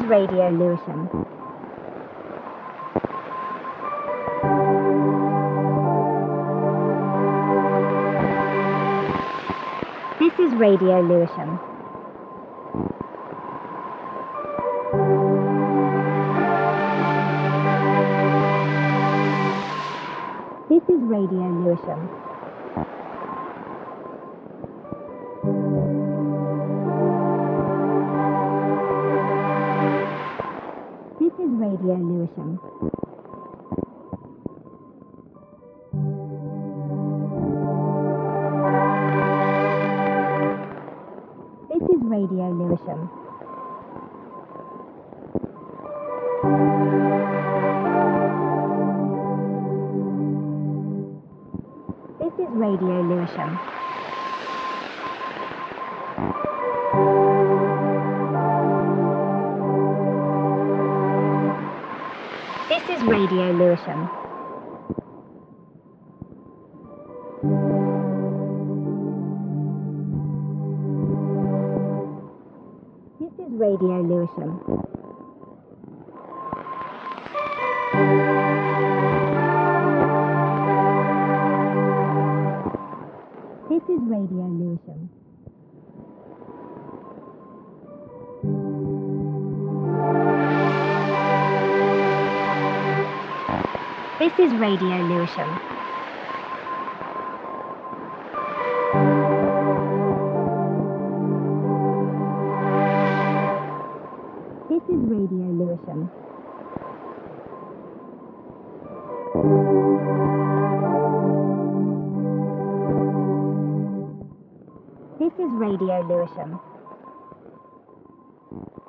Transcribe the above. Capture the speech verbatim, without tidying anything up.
Radio Lewisham. This is Radio Lewisham. This is Radio Lewisham. This is Radio Lewisham. This is Radio Lewisham. This is Radio Lewisham. This is Radio Lewisham. This is Radio Lewisham. This is Radio Lewisham. This is Radio Lewisham. This is Radio Lewisham. This is Radio Lewisham.